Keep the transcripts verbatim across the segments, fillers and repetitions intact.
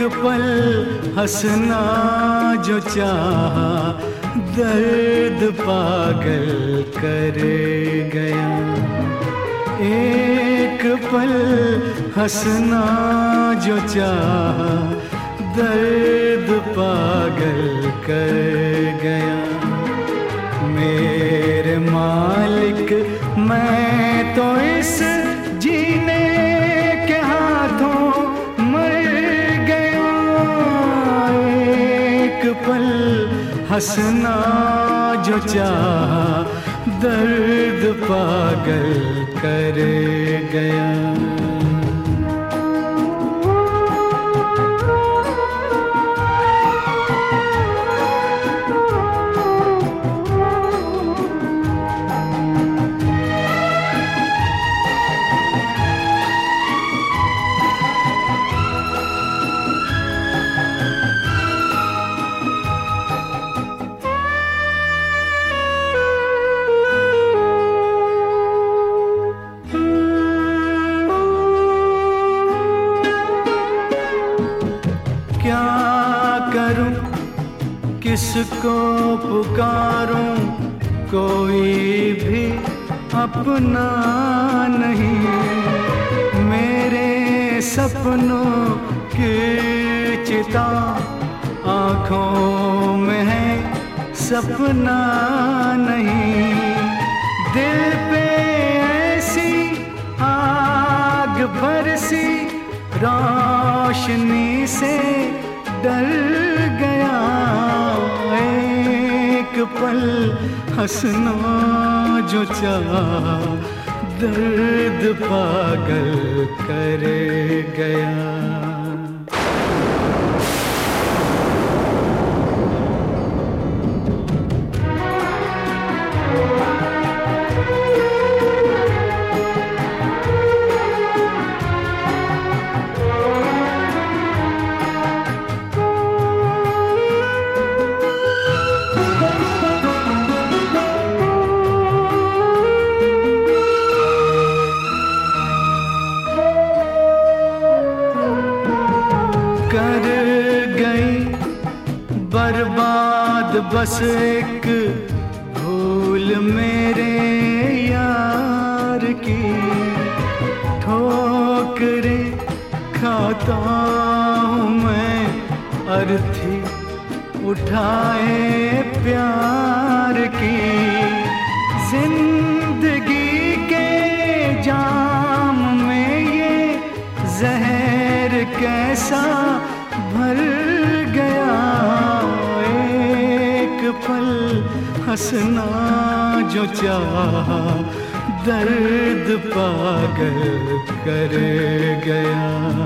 पल हंसना जो चाहा दर्द पागल कर गया। एक पल हंसना जो चाहा दर्द पागल कर गया। मेरे मालिक मैं तो इस जीने के हाथों मर गया। एक पल हंसना जो चाहा दर्द पागल कर गया। क्या करूं किसको पुकारूं कोई भी अपना नहीं। मेरे सपनों की चिता आँखों में है सपना नहीं। दिल पे ऐसी आग बरसी रोशनी से डर गया। एक पल हंसना जो चाहा दर्द पागल कर गया। कर गई बर्बाद बस एक भूल मेरे यार की। ठोकरें खाता हूँ मैं अर्थी उठाए प्यार की। जिंदगी के जाम में ये जहर कैसा भर गया। एक पल हंसना जो चाहा दर्द पागल कर गया।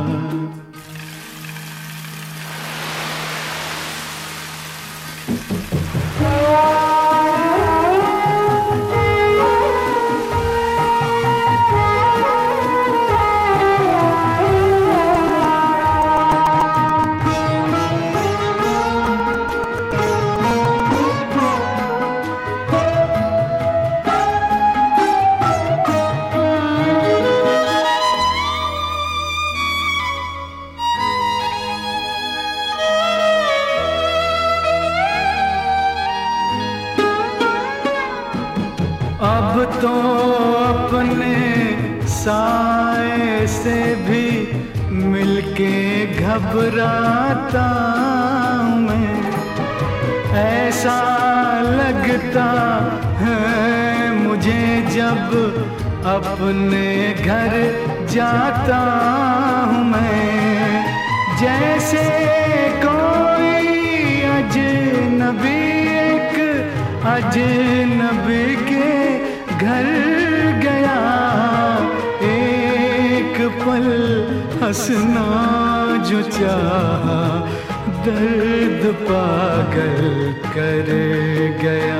अब तो अपने साए से भी मिलके घबराता हूँ मैं। ऐसा लगता है मुझे जब अपने घर जाता हूँ मैं। जैसे कोई अजनबी एक अजनबी के घर गया। एक पल हंसना जो चाहा दर्द पागल कर गया।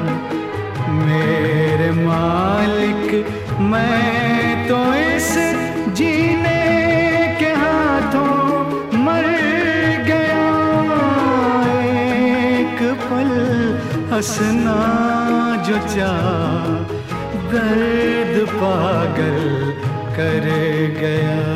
मेरे मालिक मैं तो इस जीने के हाथों मर गया। एक पल हंसना जो चाहा दर्द पागल कर गया।